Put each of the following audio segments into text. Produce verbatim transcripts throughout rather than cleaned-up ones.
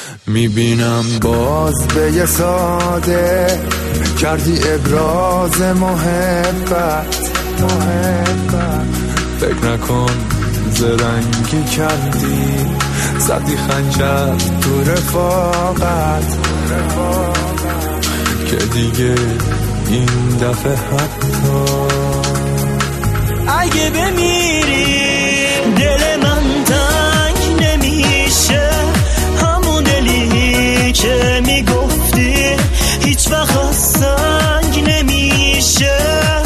میبینم باز به یه ساده کردی ابراز محبت محبت فکر نکن زرنگی کردی زدی خنجر تو رفاقت که دیگه این دفعه حتی اگه بمیری دل من تنگ نمیشه، همون دلی که میگفتی هیچ وقت سنگ نمیشه.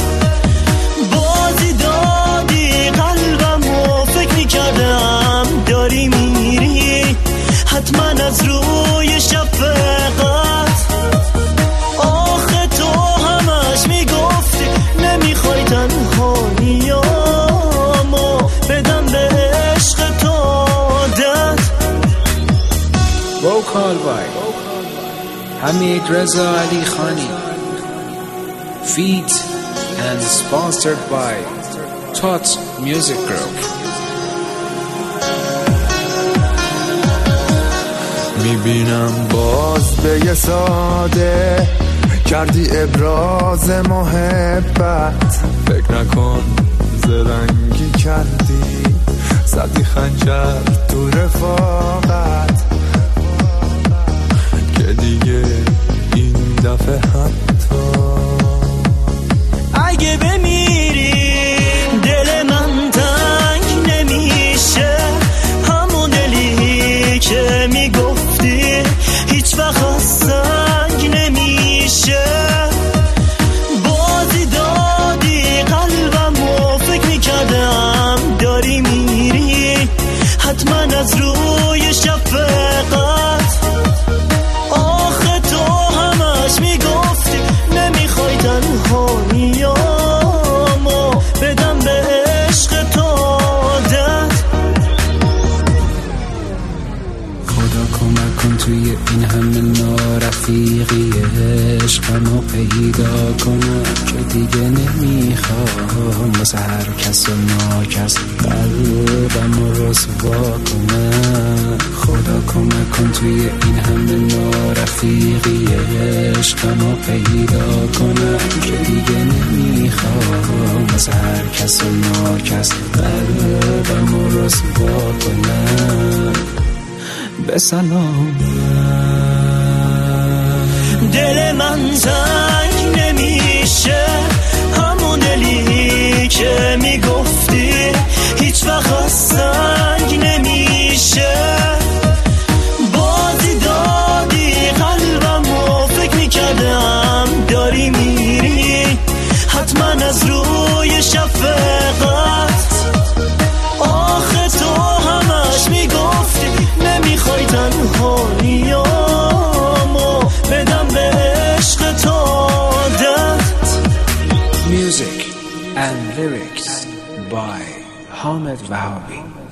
بازی دادی قلبمو، فکر میکردم داری میری حتما از روی شفقت. آخه تو همش میگفتی نمیخوای تنهاییامو بدم به عشق تو عادت. وکال بای حمید رضا علی خانی feat and sponsored by Tots Music Group. میبینم باز به یه ساده کردی ابراز محبت فکر نکن زرنگی کردی زدی خنجر تو رفاقت که دیگه این دفعه حتی اگه بمیری دل من تنگ نمیشه، همون دلی که میگفتی هیچ وقت سنگ نمیشه. بازی دادی قلبمو، فکر میکردم داری میری حتما از روی شفقت. آخه تو همش میگفتی نمیخوای تنهاییامو بدم به عشق تو عادت. خدا کمک کن توی این همه نارفیقی عشقمو پیدا کنم که دیگه نمیخوام واسه هر کس و ناکس قلبمو رسوا کنم. خدا کمک کن توی این همه نارفیقی عشقمو پیدا کنم که دیگه نمیخوام واسه هر کس و ناکس قلبمو رسوا کنم. به سلام دل من تنگ نمیشه، همون دلی که میگفتی هیچ وقت سنگ نمیشه. بازی دادی قلبمو، فکر میکردم داری میری حتما از روی شفقت. آخه تو همش میگفتی نمیخوای تنهاییامو بدم به عشق تو عادت. Music and lyrics by Hamid Wahabi.